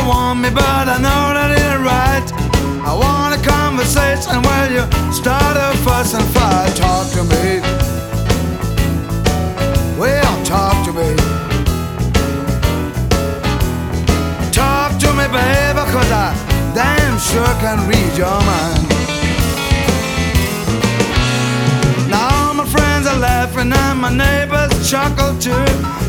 want me, but I know that it ain't right. I want a conversation where you start a fuss and fight. Talk to me. Well, talk to me. Talk to me, baby, 'cause I damn sure can read your mind. Now all my friends are laughing and my neighbors chuckle too.